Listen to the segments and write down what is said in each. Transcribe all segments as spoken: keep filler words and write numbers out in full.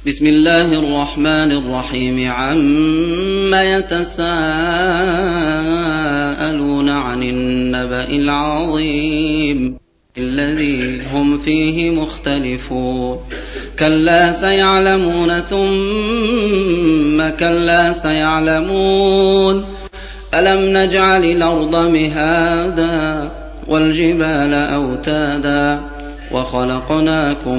بسم الله الرحمن الرحيم عم يتساءلون عن النبأ العظيم الذي هم فيه مختلفون كلا سيعلمون ثم كلا سيعلمون ألم نجعل الأرض مهادا والجبال أوتادا وخلقناكم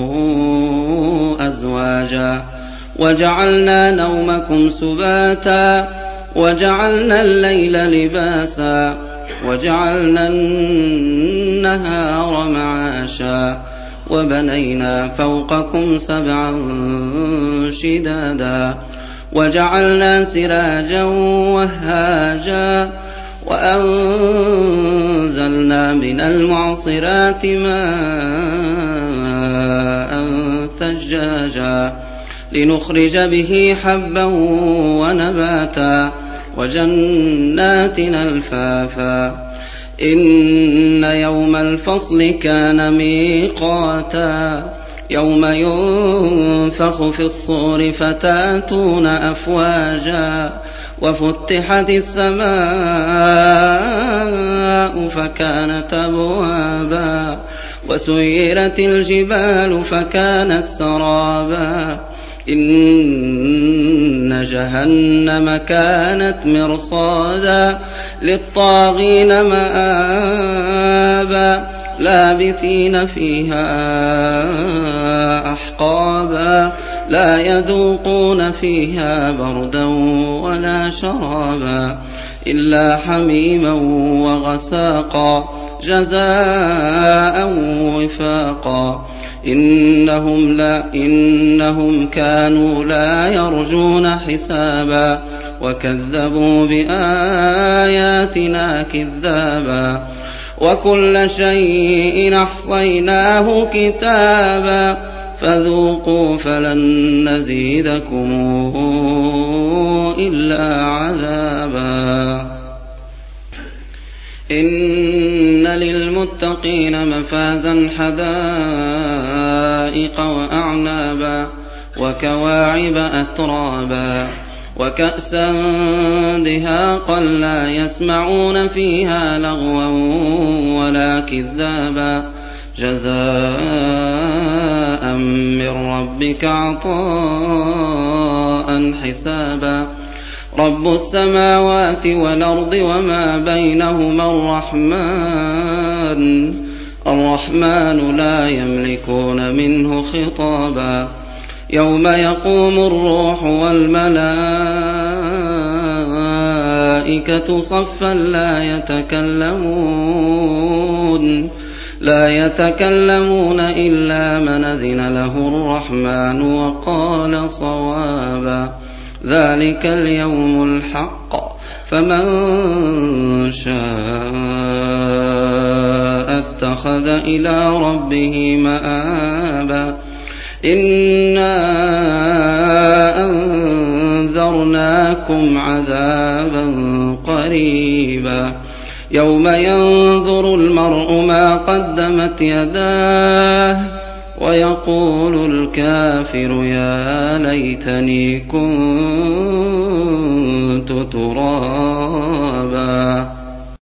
أزواجا وجعلنا نومكم سباتا وجعلنا الليل لباسا وجعلنا النهار معاشا وبنينا فوقكم سبعا شدادا وجعلنا سراجا وهاجا وأنزلنا من المعصرات ماء ثجاجا لنخرج به حبا ونباتا وجنات ألفافا إن يوم الفصل كان ميقاتا يوم ينفخ في الصور فتاتون أفواجا وفتحت السماء فكانت أبوابا وسيرت الجبال فكانت سرابا إن جهنم كانت مرصادا للطاغين مآبا لابثين فيها أحقابا لا يذوقون فيها بردا ولا شرابا إلا حميما وغساقا جزاء وفاقا إنهم, لا إنهم كانوا لا يرجون حسابا وكذبوا بآياتنا كذابا وكل شيء أحصيناه كتابا فذوقوا فلن نزيدكم إلا عذابا إن للمتقين مفازا حدائق وأعنابا وكواعب أترابا وكأسا دهاقا لا يسمعون فيها لغوا ولا كذابا جزاء من ربك عطاء حسابا رب السماوات والأرض وما بينهما الرحمن الرحمن لا يملكون منه خطابا يوم يقوم الروح والملائكة صفا لا يتكلمون لا يتكلمون إلا من أذن له الرحمن وقال صوابا ذلك اليوم الحق فمن شاء اتخذ إلى ربه مآبا إنا أنذرناكم عذابا قريبا يوم ينظر المرء ما قدمت يداه ويقول الكافر يا ليتني كنت ترابا